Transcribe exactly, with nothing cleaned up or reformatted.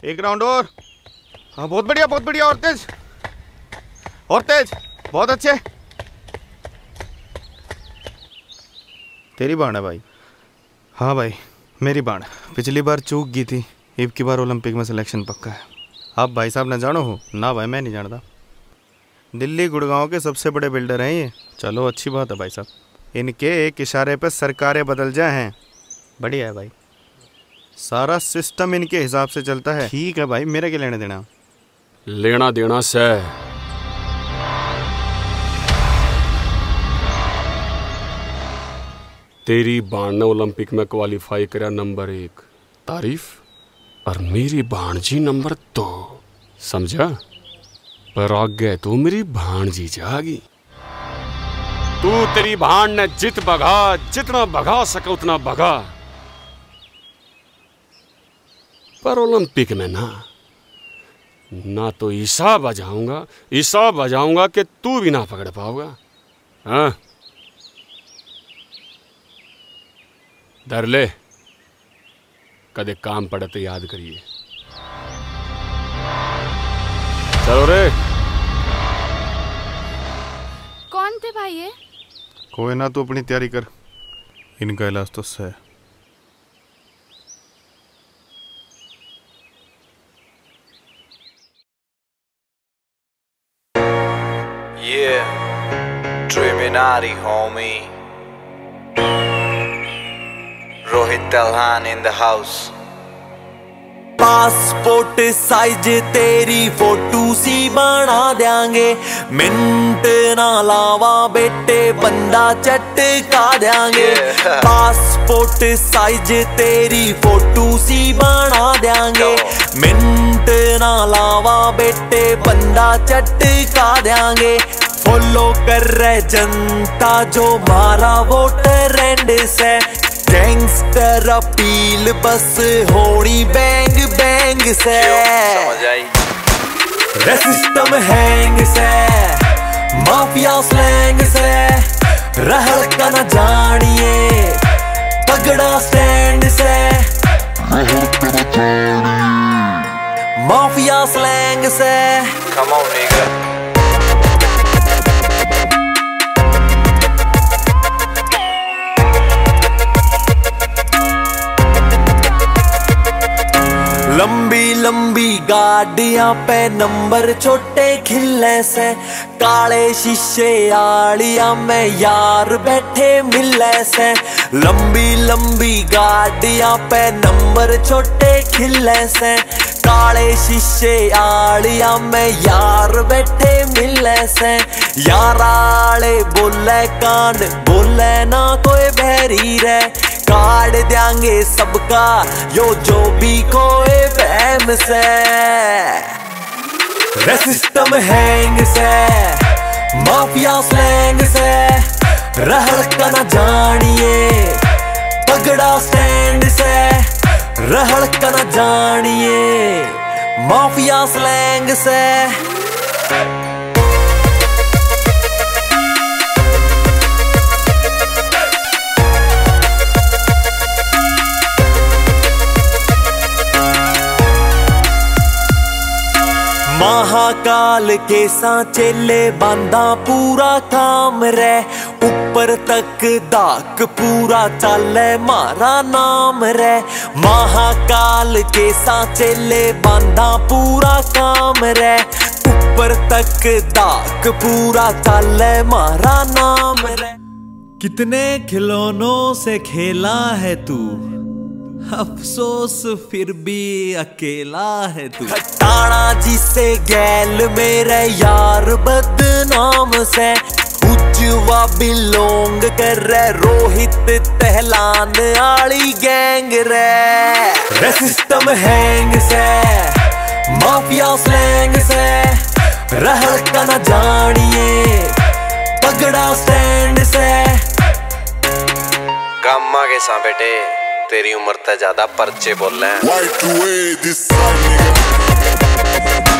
एक राउंड और। हाँ बहुत बढ़िया बहुत बढ़िया, और तेज और तेज, बहुत अच्छे। तेरी बाण है भाई। हाँ भाई मेरी बाण। पिछली बार चूक गई थी, अब की बार ओलंपिक में सिलेक्शन पक्का है। आप भाई साहब न जानो हो ना? भाई मैं नहीं जानता। दिल्ली गुड़गांव के सबसे बड़े बिल्डर हैं ये। चलो अच्छी बात है भाई साहब, इनके एक इशारे पर सरकारें बदल जाए हैं। बढ़िया है भाई, सारा सिस्टम इनके हिसाब से चलता है। ठीक है भाई, मेरे क्या लेना देना? लेना देना से तेरी बाण ने ओलंपिक में क्वालिफाई करा नंबर एक, तारीफ, और मेरी भाणजी नंबर दो, समझा? पर आगे तो मेरी भाणजी जागी। तू तेरी भाण ने जित भगा, जितना भगा सके उतना भगा, पर ओलंपिक में ना ना तो ईसा बजाऊंगा, ईसा बजाऊंगा कि तू भी ना पकड़ पाओगा। हाँ डर ले, कदे काम पड़े तो याद करिए। चलो रे। कौन थे भाई ये? कोई ना, तू अपनी तैयारी कर, इनका इलाज तो है। Yeah, Triminati, homie. Rohit Dalhan in the house. Passport size तेरी फोटो सी बना देंगे, मिनट ना लावा बेटे बंदा चटका देंगे। पासपोर्ट साइज तेरी फोटो सी बना देंगे, मिनट ना लावा बेटे बंदा चटका देंगे। फॉलो कर रहे जनता जो मारा वोटर एंड से, गैंगस्टर अपील बस होनी बैंग बैंग से। सिस्टम हैंग से, माफिया स्लैंग से, रहल का न जानिए, तगड़ा स्टैंड से। माफिया स्लैंग से। Come on, nigga. लंबी लंबी गाड़ियां पे नंबर छोटे खिले से, काले शीशे आलिया में यार बैठे मिले से। लंबी लंबी गाड़ियां पे नंबर छोटे खिले से, काले शीशे आलिया में यार बैठे मिले से। याराले बोले कांड बोले ना कोई बहरी रे, काट देंगे सबका यो जो भी कोई बहम से। सिस्टम हैंग से, माफिया स्लैंग से, रहल का न जानिए, तगड़ा स्टैंड से। रहल का न जानिए, माफिया स्लैंग से। महाकाल के सांचेले बांधा पूरा काम रे, ऊपर तक दाक पूरा चले मारा नाम रे। महाकाल के सांचेले बांधा पूरा काम रे, ऊपर तक दाक पूरा चले मारा नाम रे। कितने खिलौनों से खेला है तू, अफसोस फिर भी अकेला है तू। हटाना जिसे गैल मेरे यार बदनाम से, उज्जवा बिलोंग कर रे रोहित तहलान आली गैंग रे। सिस्टम हैंग से, माफिया स्लैंग से, रहल का न जानिए, तगड़ा स्टैंड से। गम्मा के सा बेटे, तेरी उम्र तो ज्यादा पर्चे बोल रहे हैं।